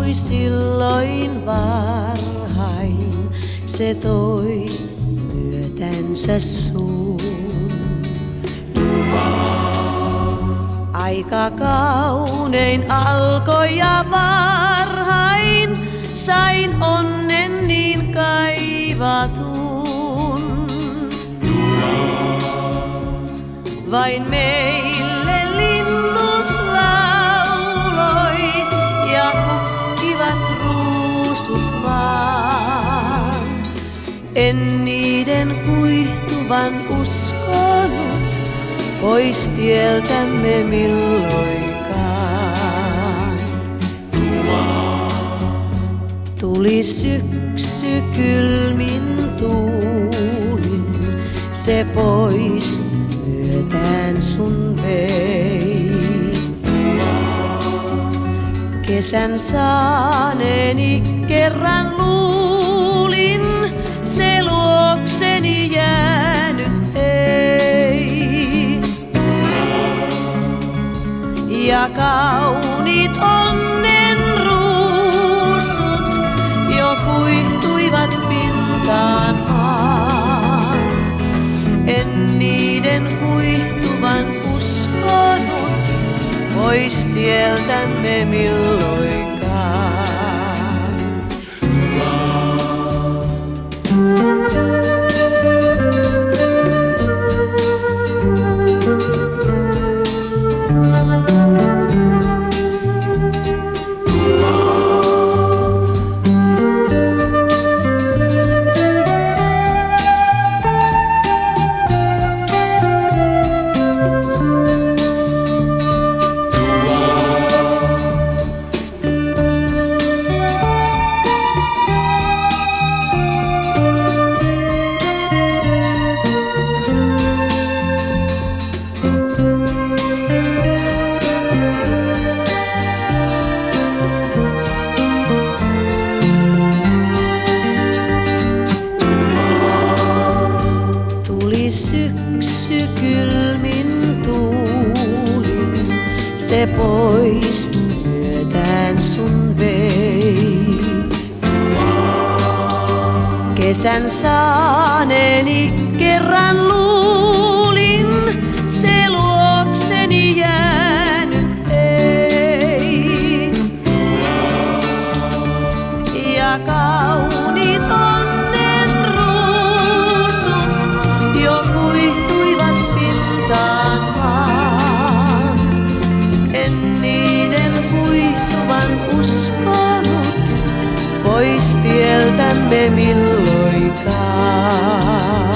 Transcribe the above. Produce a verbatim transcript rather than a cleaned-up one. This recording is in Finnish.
saapui silloin varhain, se toi myötänsä suun. Aika kaunein alkoi ja varhain sain onnen niin kaivatun. Vain meille linnut lauloi ja hukkivat ruusut vaan. En niiden kuihtuvan uskonut pois tieltämme milloinkaan. Tuli syksy kylmin tuulin, se pois myötään sun vei. Kesän saaneeni kerran luulin, se luokseni jäänyt ei. Ja kauniit onnen ruusut jo kuihtuivat pintaan maan. En niiden kuihtuvan uskonut pois tieltämme milloinkaan. Syksy kylmin tuulin, se pois myötään sun vei. Kesän saaneeni kerran luulin, se luokseni jäänyt ei. Ja kauniit onnen ruusut jo kuihtuivat pintaan maan. En niiden kuihtuvan uskonut pois tieltämme milloinkaan.